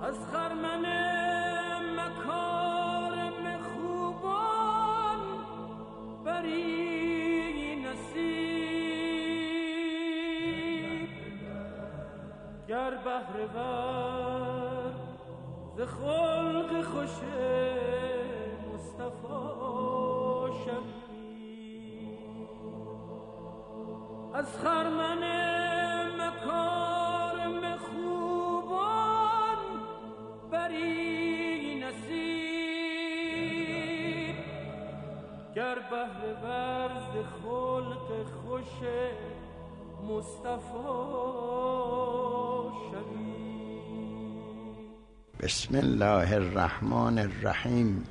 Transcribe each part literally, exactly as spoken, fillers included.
از خرمن مکارم خوبان بری نصیب گر بهره ور ز خلق خوش مصطفی شوی از خرمن مکارم خوبان بری نصیب گر بهره ور ز خلق خوش مصطفی شوی. بسم الله الرحمن الرحیم.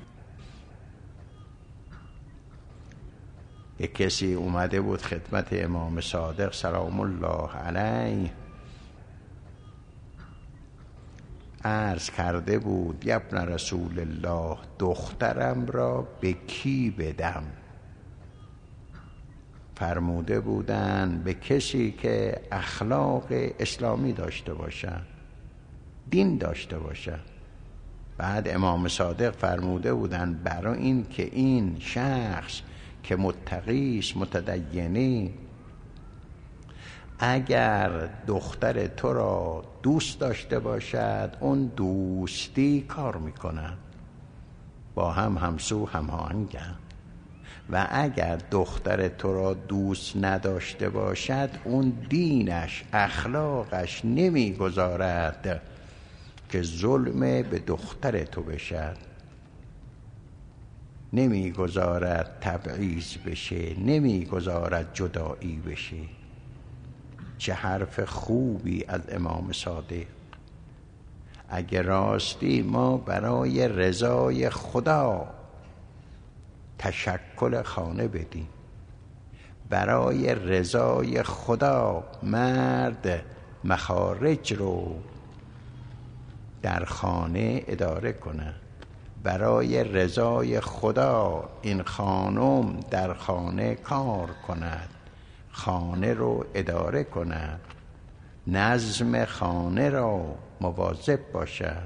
یک کسی اومده بود خدمت امام صادق سلام الله علیه، عرض کرده بود ابن رسول الله دخترم را به کی بدم؟ فرموده بودن به کسی که اخلاق اسلامی داشته باشد، دین داشته باشد. بعد امام صادق فرموده بودن برای این که این شخص که متقیست متدینی، اگر دختر تو را دوست داشته باشد اون دوستی کار میکنن، با هم همسو هماهنگن، و اگر دختر تو را دوست نداشته باشد اون دینش اخلاقش نمیگذارد که ظلم به دختر تو بشد، نمیگذارد تبعیض بشه، نمیگذارد جدایی بشه. چه حرف خوبی از امام صادق. اگر راستی ما برای رضای خدا تشکل خانه بدیم، برای رضای خدا مرد مخارج رو در خانه اداره کنه، برای رضای خدا این خانم در خانه کار کند، خانه رو اداره کند، نظم خانه را مواظب باشد،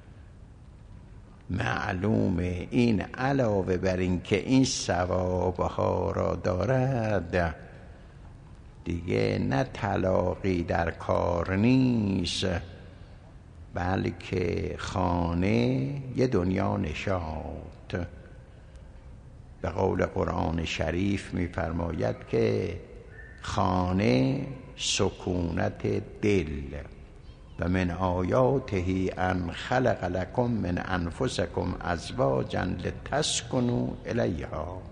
معلوم این علاوه بر این که این ثوابها را دارد دیگه نه طلاقی در کار نیست، بلکه خانه یه دنیا نشاط. به قول قرآن شریف می‌فرماید که خانه سکونت دل و من آیاته ان خلق لکم من انفسکم ازواجا لتسکنوا الیها.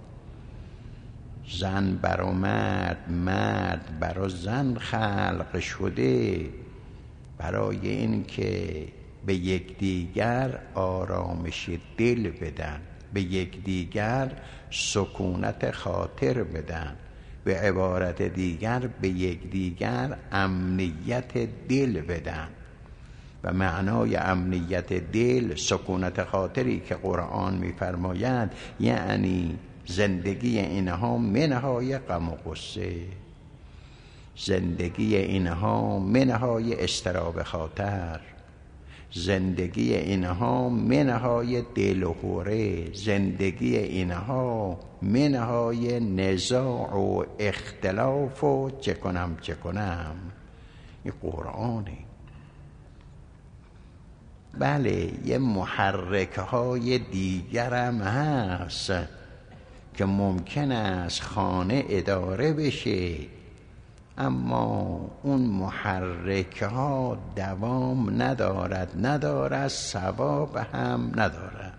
زن برا مرد، مرد برا زن خلق شده برای این که به یکدیگر آرامش دل بدن، به یکدیگر سکونت خاطر بدن، به عبارت دیگر به یکدیگر امنیت دل بدن. و معنای امنیت دل، سکونت خاطری که قرآن می‌فرماید، یعنی زندگی اینها منهای غم و غصه، زندگی اینها منهای اضطراب خاطر، زندگی اینها منهای دل و هوره، زندگی اینها منهای نزاع و اختلاف و چه کنم چه کنم. این قرآنه. بله یه محرک‌های دیگرم هست که ممکن است خانه اداره بشه، اما اون محرک ها دوام ندارد، ندارد ثواب هم ندارد.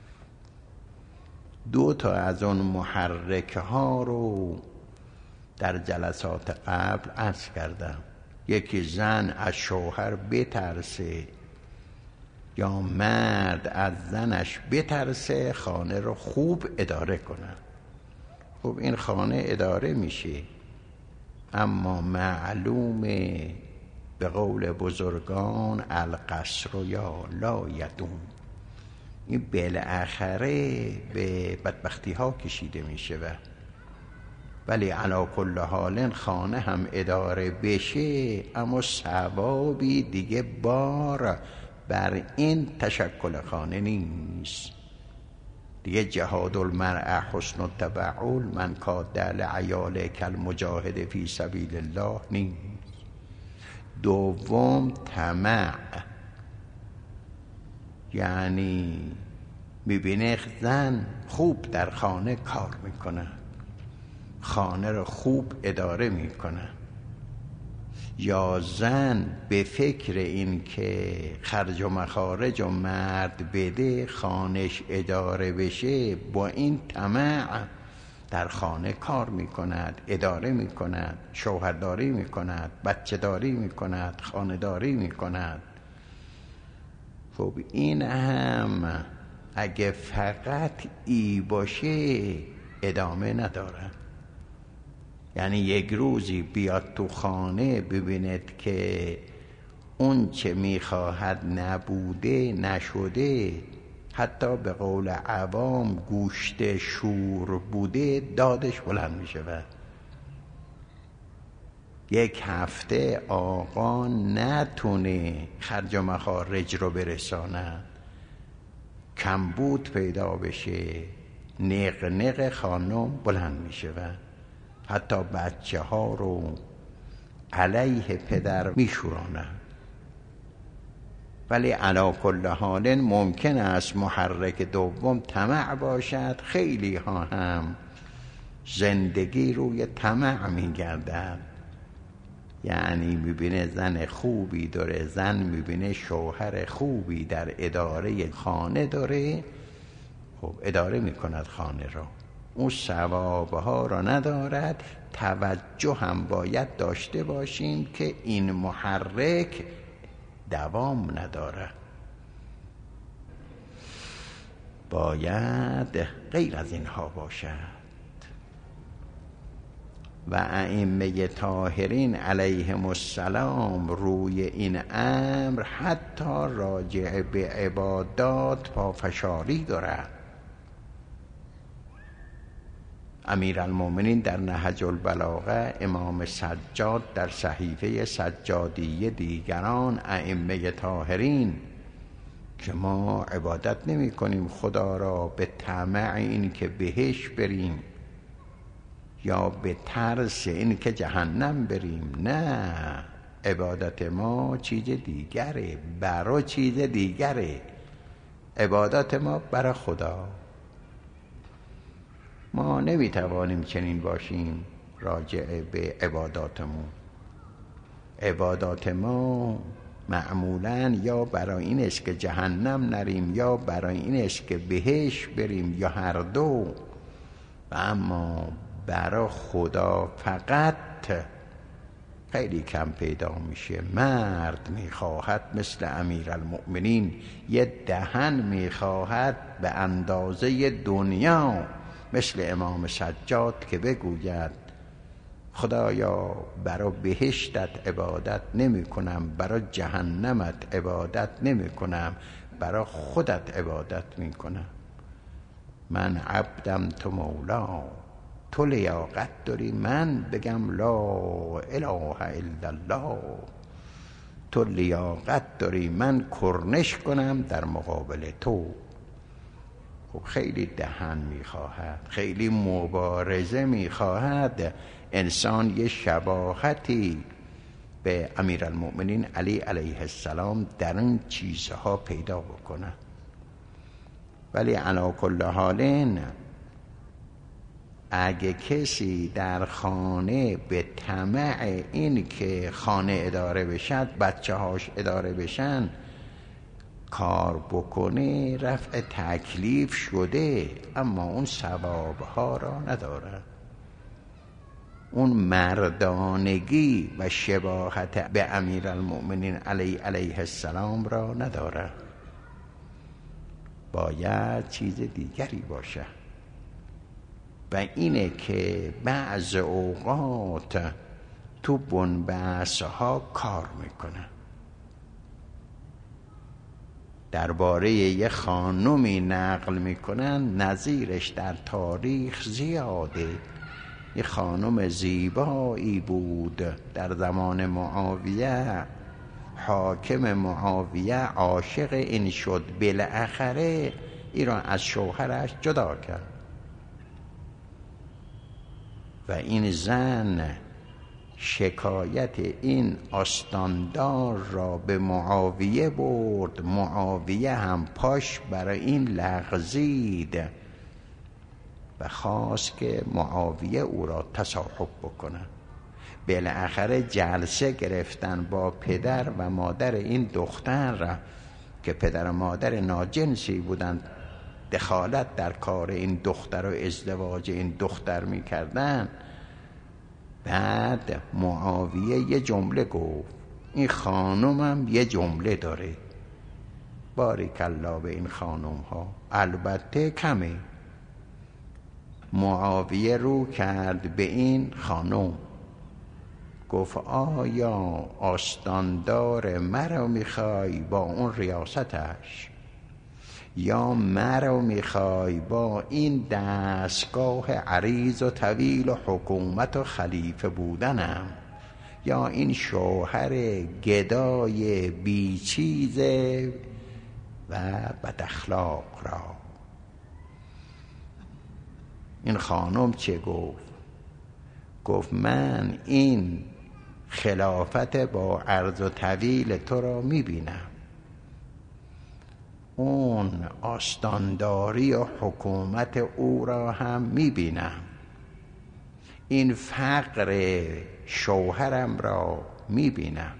دو تا از اون محرک ها رو در جلسات قبل عرض کردم. یکی زن از شوهر بترسه یا مرد از زنش بترسه خانه رو خوب اداره کنه. خب این خانه اداره میشه، اما معلومه به قول بزرگان القصر یا لا یدوم، این بالاخره به بدبختی ها کشیده میشه. و ولی علی کل حال خانه هم اداره بشه، اما ثوابی دیگه بار بر این تشکل خانه نیست دیگه. جهاد المرء حسن التبعل، من کاد لعیال کل مجاهد فی سبیل الله نیست. دوم طمع، یعنی میبینه زن خوب در خانه کار میکنه، خانه رو خوب اداره میکنه، یا زن به فکر این که خرج و مخارج و مرد بده خانش اداره بشه، با این طمع در خانه کار میکند، اداره میکند، شوهرداری میکند، بچه داری میکند، خانه داری میکند. خب این هم اگه فقط ای باشه ادامه نداره. یعنی یک روزی بیاد تو خانه ببیند که اون چه میخواهد نبوده نشده، حتی به قول عوام گوشت شور بوده، دادش بلند میشه. و یک هفته آقا نتونه خرج و مخارج رو برساند، کمبود پیدا بشه، نق نق خانم بلند میشه و حتی بچه ها رو علیه پدر میشورانه. ولی علی کل حال ممکن است محرک دوم طمع باشد. خیلی ها هم زندگی روی طمع میگردد، یعنی میبینه زن خوبی داره، زن میبینه شوهر خوبی در اداره خانه داره، خب اداره میکند خانه رو، اون ثوابها را ندارد. توجه هم باید داشته باشیم که این محرک دوام نداره، باید غیر از اینها باشد. و ائمه طاهرین علیهم السلام روی این امر حتی راجع به عبادات پافشاری دارد. امیرالمومنین در نهج البلاغه، امام سجاد در صحیفه سجادیه، دیگران ائمه طاهرین که ما عبادت نمی کنیم خدا را به طمع این که بهش بریم یا به ترس این که جهنم بریم، نه، عبادت ما چیز دیگره، برای چیز دیگره. عبادت ما برای خدا. ما نمیتوانیم چنین باشیم راجع به عباداتمون. عبادات ما معمولاً یا برای این است که جهنم نریم یا برای این است که بهش بریم، یا هر دو. و اما برای خدا فقط خیلی کم پیدا میشه. مرد میخواهد مثل امیرالمؤمنین یه دهن میخواهد به اندازه دنیا، مثل امام سجاد که بگوید خدایا برای بهشتت عبادت نمی کنم، برای جهنمت عبادت نمی کنم، برای خودت عبادت می کنم. من عبدم تو مولا، تو لیاقت داری من بگم لا اله الا الله، تو لیاقت داری من کرنش کنم در مقابل تو. خب خیلی دهن میخواهد، خیلی مبارزه میخواهد انسان یه شباهتی به امیرالمؤمنین علی علیه السلام در این چیزها پیدا بکنه. ولی علی کل حال اگه کسی در خانه به طمع این که خانه اداره بشد، بچه هاش اداره بشن کار بکنه، رفع تکلیف شده، اما اون ثوابها را نداره، اون مردانگی و شباهت به امیرالمؤمنین علی علیه السلام را نداره. باید چیز دیگری باشه. و اینه که بعض اوقات تو بنبست ها کار میکنه. درباره یه خانومی نقل میکنن نظیرش در تاریخ زیاده. یه خانم زیبایی بود در زمان معاویه، حاکم معاویه عاشق این شد، بالاخره این را از شوهرش جدا کرد و این زن شکایت این آستاندار را به معاویه برد. معاویه هم پاش برای این لغزید و خواست که معاویه او را تصاحب بکنه. بالاخره جلسه گرفتن با پدر و مادر این دختر که پدر و مادر ناجنسی بودند، دخالت در کار این دختر و ازدواج این دختر میکردن. بعد معاویه یه جمله گفت، این خانومم یه جمله داره، باریکالله به این خانوم ها، البته کمه. معاویه رو کرد به این خانوم، گفت آیا آستاندار مرا میخوای با اون ریاستش، یا مرا میخوای با این دستگاه عریض و طویل و حکومت و خلیفه بودنم، یا این شوهر گدای بیچیزه و بد اخلاق را؟ این خانم چه گفت؟ گفت من این خلافت با عرض و طویل تو را میبینم، اون آستانداری و حکومت او را هم میبینم، این فقر شوهرم را میبینم،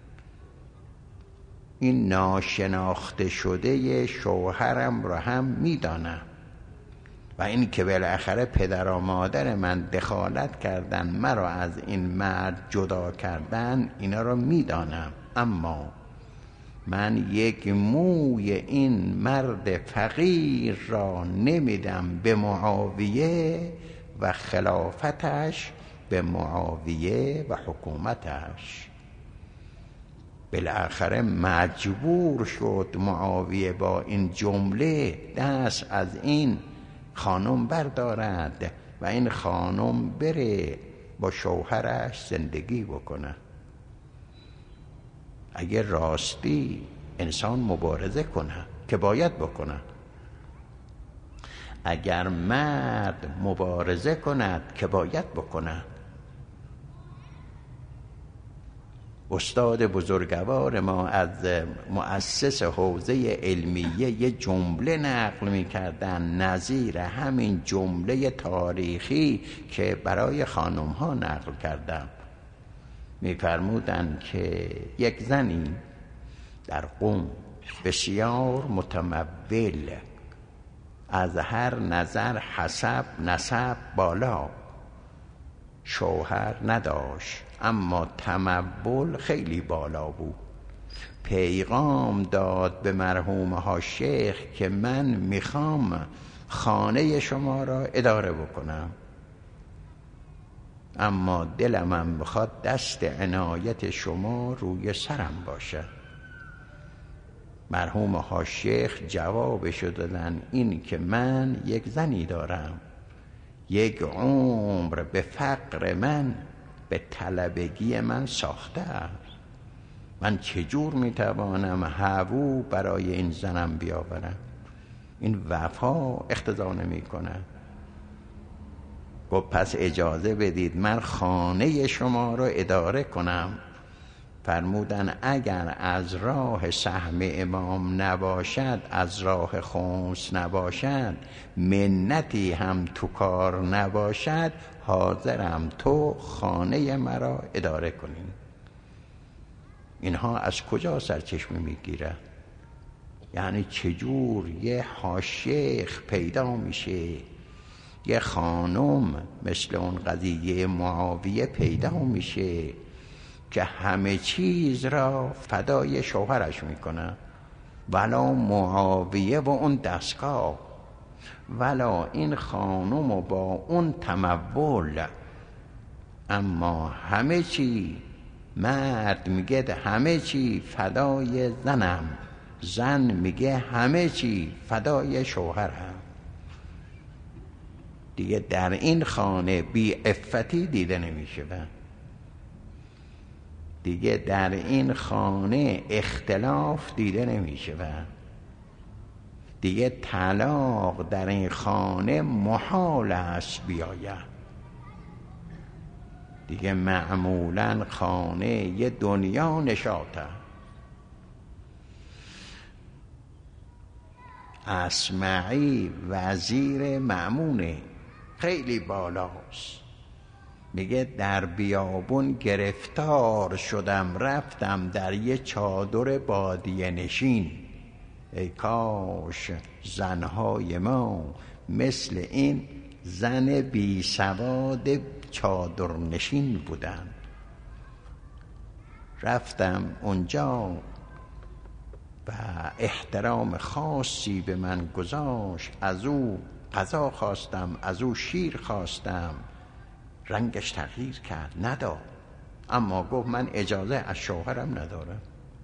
این ناشناخته شده شوهرم را هم میدانم و این که بالاخره پدر و مادر من دخالت کردن مرا از این مرد جدا کردن، اینا را میدانم، اما من یک موی این مرد فقیر را نمیدم به معاویه و خلافتش به معاویه و حکومتش. بالاخره مجبور شد معاویه با این جمله دست از این خانم بردارد و این خانم بره با شوهرش زندگی بکنه. اگر راستی انسان مبارزه کنه که باید بکنه، اگر مرد مبارزه کند که باید بکنه. استاد بزرگوار ما از مؤسس حوزه علمیه یه جمله نقل می‌کردن نظیر همین جمله تاریخی که برای خانم ها نقل کردم. می‌فرمودند که یک زنی در قم بسیار متمول، از هر نظر حسب نسب بالا، شوهر نداشت اما تمول خیلی بالا بود. پیغام داد به مرحوم ها شیخ که من میخوام خانه شما را اداره بکنم، اما دلمم میخواد دست عنایت شما روی سرم باشه. مرحوم ها شیخ جوابشو دادن این که من یک زنی دارم، یک عمر به فقر من به طلبگی من ساخته است، من چجور میتوانم هوو برای این زنم بیاورم؟ این وفا اقتضا نمی کنه. گفت پس اجازه بدید من خانه شما را اداره کنم. فرمودن اگر از راه سهم امام نباشد، از راه خمس نباشد، منتی هم تو کار نباشد، حاضرم تو خانه مرا اداره کنیم. اینها از کجا سرچشمه میگیره؟ یعنی چجور یه حاشیخ پیدا میشه، یه خانم مثل اون قضیه معاویه پیدا میشه که همه چیز را فدای شوهرش میکنه، ولا معاویه و اون دستگاه، ولا این خانم و با اون تمول، اما همه چی مرد میگه همه چی فدای زنم، زن میگه همه چی فدای شوهرم. دیگه در این خانه بی عفتی دیده نمیشه. دیگه در این خانه اختلاف دیده نمی شود، دیگه طلاق در این خانه محال است بیاید. دیگه معمولا خانه یه دنیا نشاطه. اصمعی وزیر مأمونه، خیلی بالاست، میگه در بیابون گرفتار شدم، رفتم در یه چادر بادیه نشین. ای کاش زنهای ما مثل این زن بی سواد چادر نشین بودن. رفتم اونجا و احترام خاصی به من گذاشت، از او غذا خواستم، از او شیر خواستم، رنگش تغییر کرد، نداد، اما گفت من اجازه از شوهرم ندارم.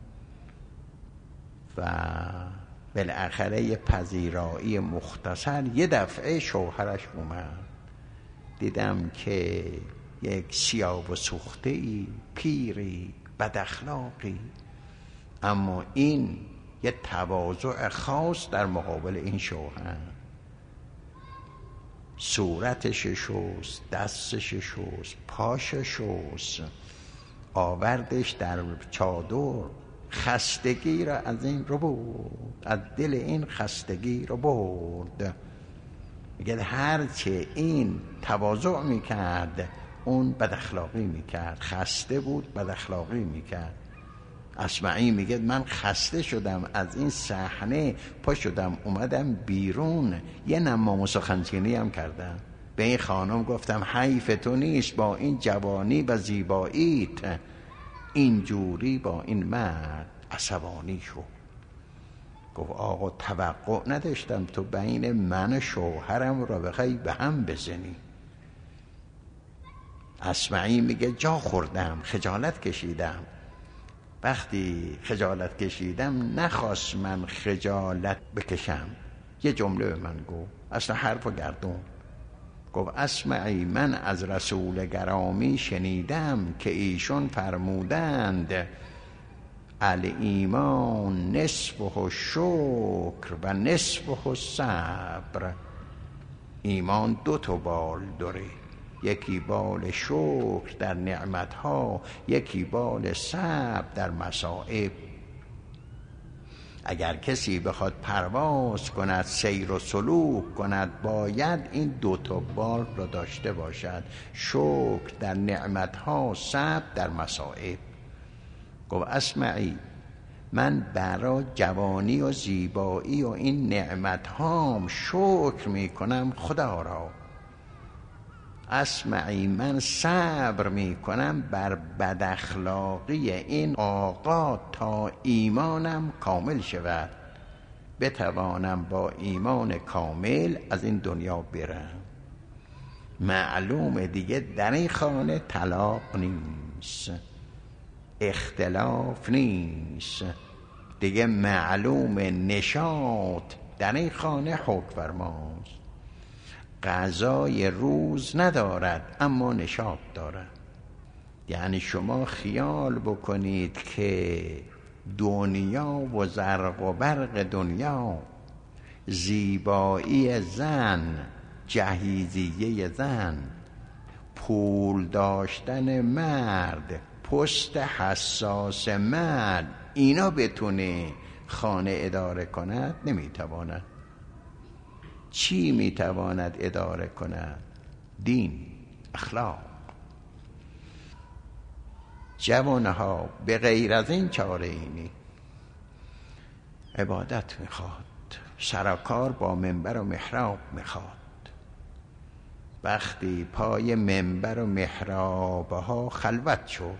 و بالاخره یه پذیرایی مختصر، یه دفعه شوهرش اومد، دیدم که یک سیاه و سوخته‌ای، پیری، بد اخلاقی، اما این یه تواضع خاص در مقابل این شوهر. صورتش شست، دستش شست، پاش شست، آوردش در چادر، خستگی را از این رو برد، از دل این خستگی رو برد. میگه هرچه این تواضع میکرد اون بد اخلاقی میکرد، خسته بود بد اخلاقی میکرد. اصمعی میگه من خسته شدم از این صحنه، پا شدم اومدم بیرون، یه نمام سخنچینی هم کردم، به این خانم گفتم حیف تو نیست با این جوانی و زیباییت اینجوری با این مرد عصبانی شو. گفت آقا توقع نداشتم تو بین من و شوهرم را بخوای به هم بزنی. اصمعی میگه جا خوردم، خجالت کشیدم. وقتی خجالت کشیدم نخواست من خجالت بکشم، یه جمله به من گفت، اصلا حرف و گردون. گفت اصمعی من از رسول گرامی شنیدم که ایشون فرمودند الایمان نصفه شکر و نصفه صبر. ایمان دو تا بال داره، یکی بال شکر در نعمتها، یکی بال صبر در مصائب. اگر کسی بخواد پرواز کند، سیر و سلوک کند، باید این دو تا بال را داشته باشد، شکر در نعمتها، صبر در مصائب. گفت اصمعی من برای جوانی و زیبایی و این نعمتهام شکر میکنم خدا را. اصمعی من صبر میکنم بر بداخلاقی این آقا تا ایمانم کامل شود، بتوانم با ایمان کامل از این دنیا برم. معلومه دیگه در این خانه طلاق نیست، اختلاف نیست، دیگه معلوم نشاط در این خانه حکم فرماست. غذای روز ندارد اما نشاط دارد. یعنی شما خیال بکنید که دنیا و زرق و برق دنیا، زیبایی زن، جهیزیه زن، پول داشتن مرد، پست حساس مرد، اینا بتونه خانه اداره کند؟ نمیتواند. چی میتواند اداره کند؟ دین، اخلاق. جوانها به غیر از این چاره اینی، عبادت میخواد، سرکار با منبر و محراب میخواد. وقتی پای منبر و محرابها خلوت شد،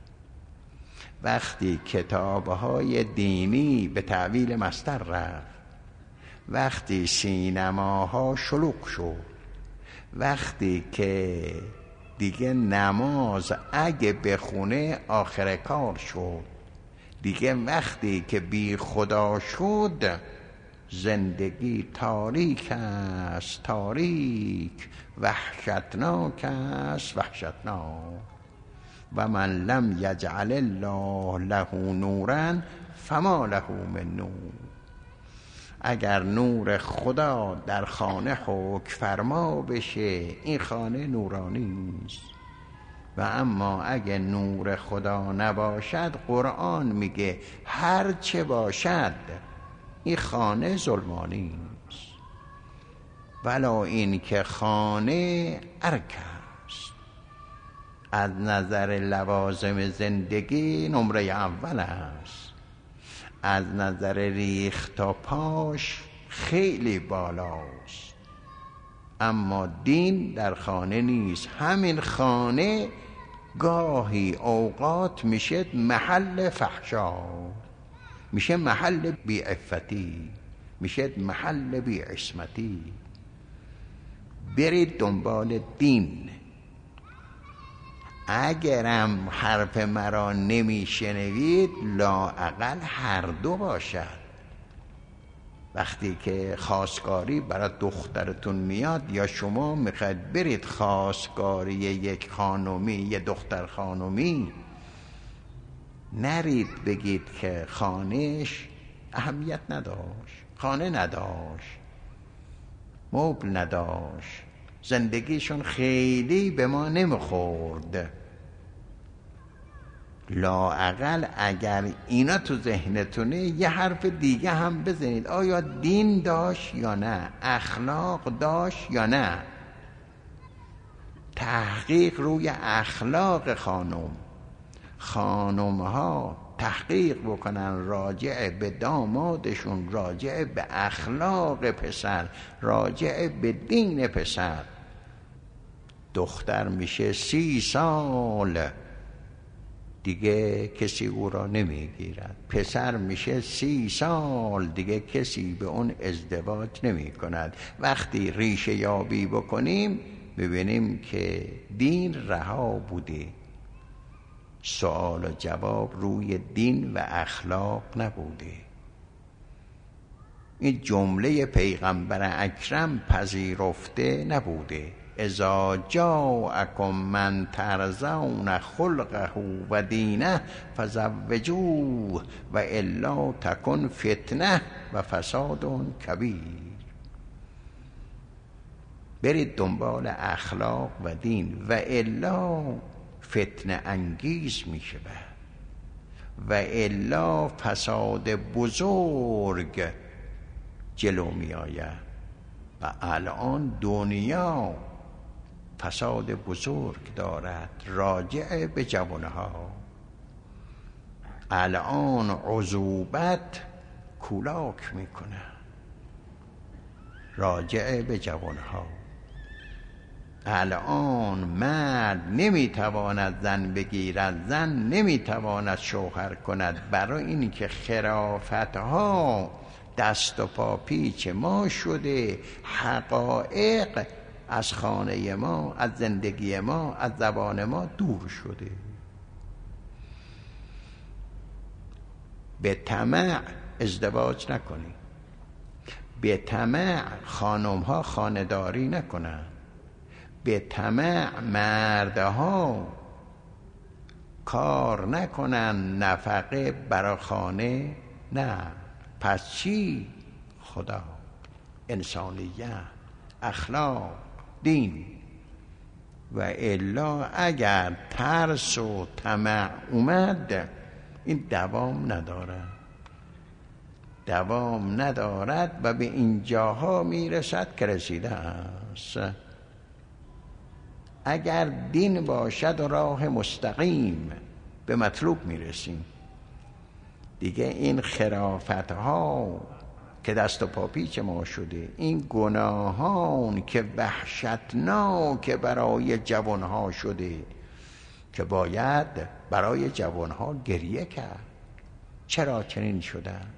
وقتی کتابهای دینی به تعویل مصدر رفت، وقتی سینماها شلوغ شد، وقتی که دیگه نماز اگه بخونه آخر کار شد، دیگه وقتی که بی خدا شد، زندگی تاریک است، تاریک، وحشتناک است، وحشتناک. و من لم یجعل الله له نورا فما له من نور. اگر نور خدا در خانه حکم فرما بشه این خانه نورانی است، و اما اگه نور خدا نباشد قرآن میگه هر چه باشد این خانه ظلمانی است. ولا این که خانه ارک است، از نظر لوازم زندگی نمره اول است، از نظر ریخت تا پاش خیلی بالاست، اما دین در خانه نیست. همین خانه گاهی اوقات میشه محل فحشا، میشه محل بیعفتی، میشه محل بیعصمتی. برید دنبال دین. اگرم حرف مرا نمیشنوید لااقل هر دو باشد. وقتی که خواستگاری برای دخترتون میاد یا شما میخواید برید خواستگاری یک خانومی، یه دختر خانومی، نرید بگید که خانهش اهمیت نداشت، خانه نداشت، مبل نداشت، زندگیشون خیلی به ما نمیخورد. لااقل اگر اینا تو ذهنتونه یه حرف دیگه هم بزنید. آیا دین داشت یا نه؟ اخلاق داشت یا نه؟ تحقیق روی اخلاق خانم. خانم ها تحقیق بکنن راجع به دامادشون، راجع به اخلاق پسر، راجع به دین پسر. دختر میشه سی سال دیگه کسی او را نمیگیرد، پسر میشه سی سال دیگه کسی به اون ازدواج نمی کند. وقتی ریشه یابی بکنیم ببینیم که دین رها بوده، سوال و جواب روی دین و اخلاق نبوده. این جمله پیغمبر اکرم پذیرفته نبوده. اذا جاءکم من ترضون خلقه و دینه فزوجوه و الا تکن فتنه و فساد کبیر. برید دنبال اخلاق و دین و الا فتنه انگیز می شود و الا فساد بزرگ جلو می آید. و الان دنیا فساد بزرگ دارد راجع به جوانها. الان عذوبت کولاک می کند راجع به جوانها. الان مرد نمیتواند زن بگیرد، زن نمیتواند شوهر کند، برای این که خرافتها دست و پا پیچ ما شده. حقایق از خانه ما، از زندگی ما، از زبان ما دور شده. به طمع ازدواج نکنی، به طمع خانم ها خانه‌داری نکنن، به طمع مردها کار نکنن، نفقه برای خانه نه. پس چی؟ خدا، انسانیت، اخلاق، دین. و الا اگر ترس و طمع اومد این دوام ندارد، دوام ندارد و به اینجاها میرسد که رسیده است. اگر دین باشد و راه مستقیم به مطلوب میرسیم دیگه. این خرافت ها که دست و پا پیچ ما شده، این گناهان که وحشتناک برای جوانها شده که باید برای جوانها گریه کرد. چرا چنین شده است؟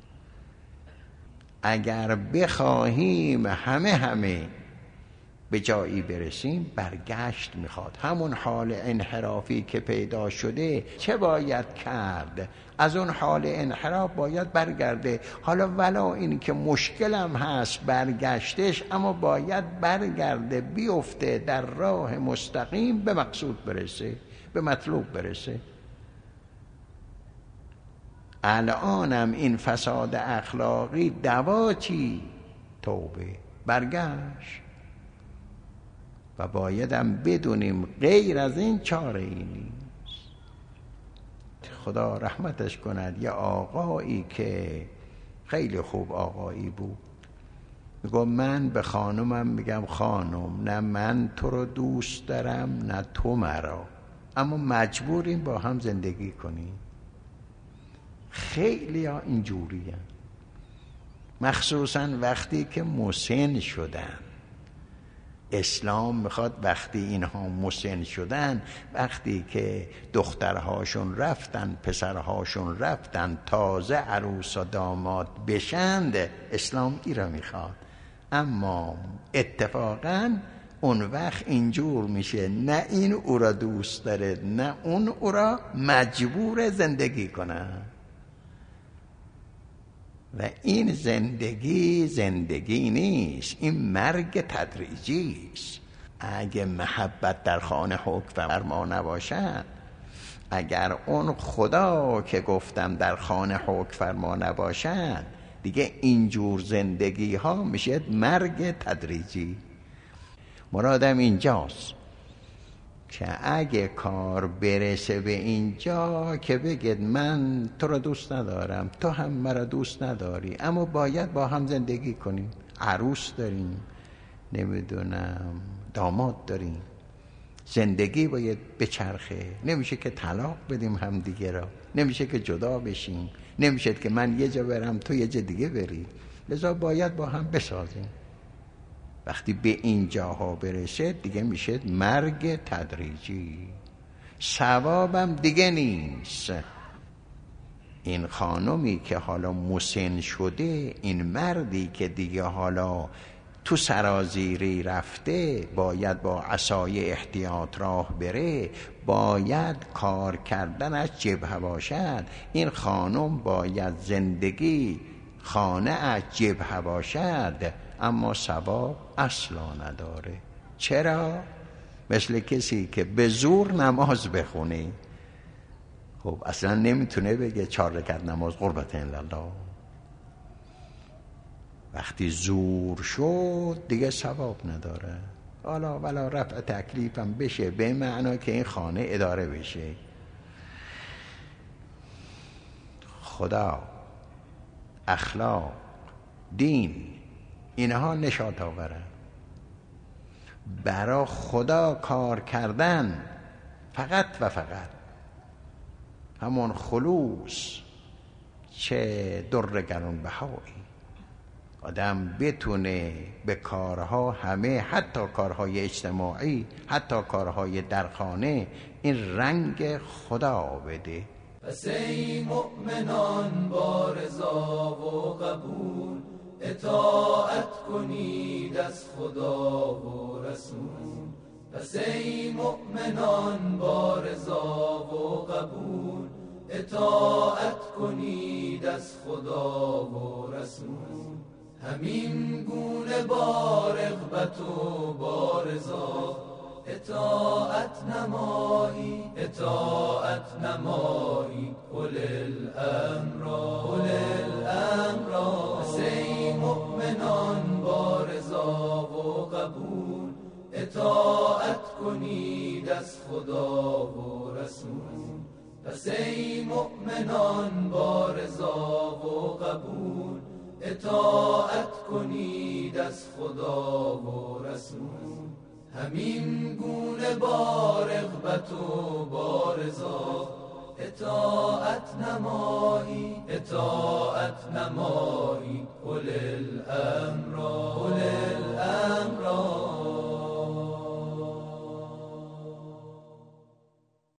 اگر بخواهیم همه همه به جایی برسیم برگشت میخواد. همون حال انحرافی که پیدا شده چه باید کرد؟ از اون حال انحراف باید برگرده. حالا ولا این که مشکلم هست برگشتش، اما باید برگرده، بیفته در راه مستقیم به مقصود برسه. به مطلوب برسه. الانم این فساد اخلاقی دوا چی؟ توبه، برگشت. و بایدم بدونیم غیر از این چاره ای نیست. خدا رحمتش کند یه آقایی که خیلی خوب آقایی بود، میگم من به خانومم میگم خانم نه من تو رو دوست دارم نه تو مرا، اما مجبوریم با هم زندگی کنیم. خیلی ها اینجوری هست، مخصوصا وقتی که مسن شدن. اسلام میخواد وقتی اینها مسن شدن، وقتی که دخترهاشون رفتن پسرهاشون رفتن تازه عروس و داماد بشند، اسلام ای را میخواد. اما اتفاقا اون وقت اینجور میشه نه این او را دوست داره نه اون او را مجبور زندگی کنه. و این زندگی زندگی نیست، این مرگ تدریجی است. اگه محبت در خانه حکم فرما نباشد، اگر اون خدا که گفتم در خانه حکم فرما نباشد، دیگه اینجور زندگی ها میشه مرگ تدریجی. مرادم اینجاست که اگه کار برسه به اینجا که بگید من تو را دوست ندارم تو هم مرا دوست نداری، اما باید با هم زندگی کنیم، عروس داریم نمیدونم داماد داریم، زندگی باید بچرخه، نمیشه که طلاق بدیم هم دیگه را، نمیشه که جدا بشیم، نمیشه که من یه جا برم تو یه جا دیگه بری، لذا باید با هم بسازیم. وقتی به این جاها برسه دیگه میشه مرگ تدریجی، ثوابم دیگه نیست. این خانمی که حالا مسن شده، این مردی که دیگه حالا تو سرازیری رفته، باید با عصای احتیاط راه بره، باید کار کردنش جبهه باشد. این خانم باید زندگی خانه اش جبهه باشد، اما ثواب اصلا نداره. چرا؟ مثل کسی که به زور نماز بخونه، خب اصلا نمیتونه بگه چهار رکعت نماز قربت الله. وقتی زور شد دیگه ثواب نداره. حالا ولا رفع تکلیفم بشه، به معنا که این خانه اداره بشه. خدا، اخلاق، دین، اینها نشاط آورن. برای خدا کار کردن فقط و فقط همون خلوص چه در گران بهایی، آدم بتونه به کارها همه، حتی کارهای اجتماعی، حتی کارهای در خانه، این رنگ خدا بده. پس ای مؤمنان با رضا و قبول، اطاعت کنید از خدا و رسول. پس ای مؤمنان با رضا و قبول، اطاعت کنید از خدا و رسول. همین گونه با رغبت و با رضا اطاعت نمایی، اطاعت نمایی قل الامر قل الامر. پس ای مؤمنان با رضا و قبول، اطاعت کنید از خدا و رسول. پس ای مؤمنان با رضا و قبول، اطاعت کنید از خدا و رسول. همین گونه با رغبت و با رضا اطاعت نمایی، اطاعت نمایی